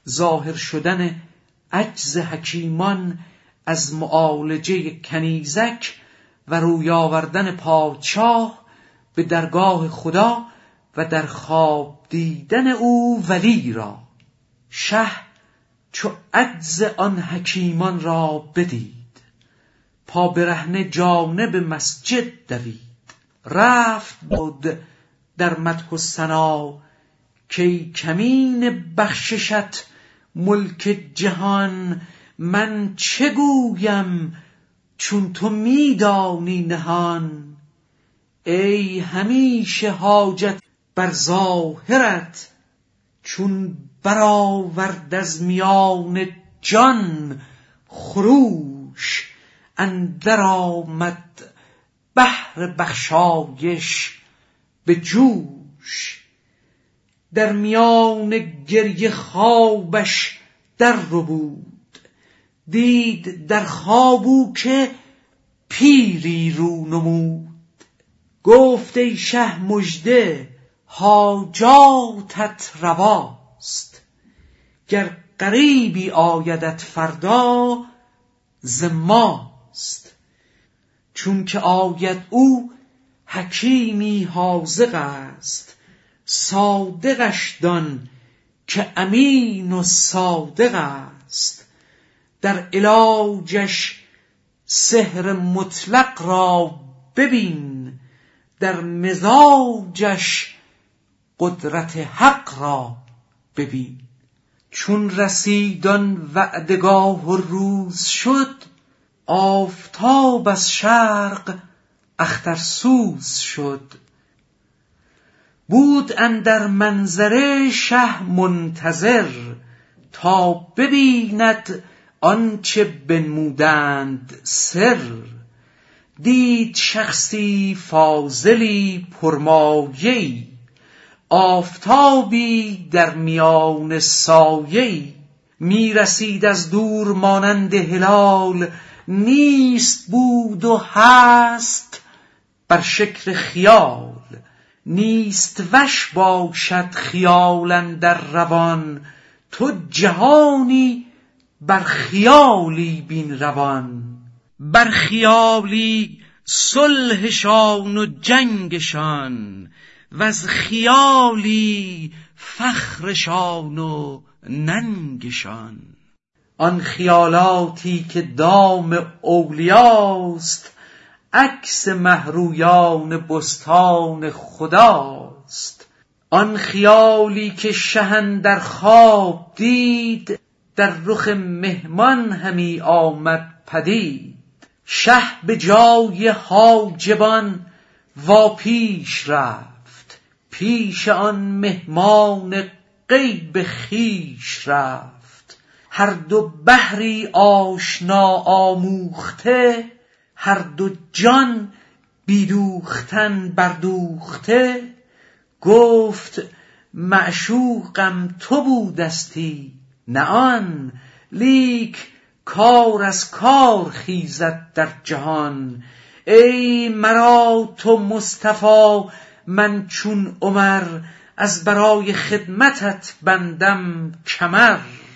ظاهر شدن عجز حکیمان از معالجه کنیزک و روی آوردن پادشاه به درگاه خدا و در خواب دیدن او ولی را. شه چو عجز آن حکیمان را بدید، پا برهنه جانب مسجد دوید. رفت بود در مدح و ثنا کی کمین بخششت ملک جهان. من چه گویم چون تو می دانی نهان، ای همیشه حاجت بر ظاهرت. چون برآورد از میان جان خروش، اندر آمد بحر بخشایش به جوش. در میان گریه خوابش در ربود، دید در خواب او که پیری رو نمود. گفت ای شه مژده حاجاتت رواست، گر غریبی آیدت فردا ز ماست. چون که آید او حکیمی حاذق است، صادقش دان که امین و صادق است. در علاجش سحر مطلق را ببین، در مزاجش قدرت حق را ببین. چون رسید آن وعدگاه و روز شد، آفتاب از شرق اخترسوز شد. بود اندر منظره شه منتظر، تا ببیند آنچه بنمودند سر. دید شخصی فاضلی پرمایه‌ای، آفتابی در میان سایه‌ای. می رسید از دور مانند هلال، نیست بود و هست بر شکل خیال. نیست وش باشد خیال اندر روان، تو جهانی بر خیالی بین روان. بر خیالی صلحشان و جنگشان، و از خیالی فخرشان و ننگشان. آن خیالاتی که دام اولیاست، عکس مهرویان بستان خداست. آن خیالی که شه اندر خواب دید، در رخ مهمان همی آمد پدید. شه به جای حاجبان وا پیش رفت، پیش آن مهمان غیب خویش رفت. هر دو بحری آشنا آموخته، هر دو جان بیدوختن بردوخته. گفت معشوقم تو بودستی نه آن، لیک کار از کار خیزد در جهان. ای مرا تو مصطفی من چون عمر، از برای خدمتت بندم کمر.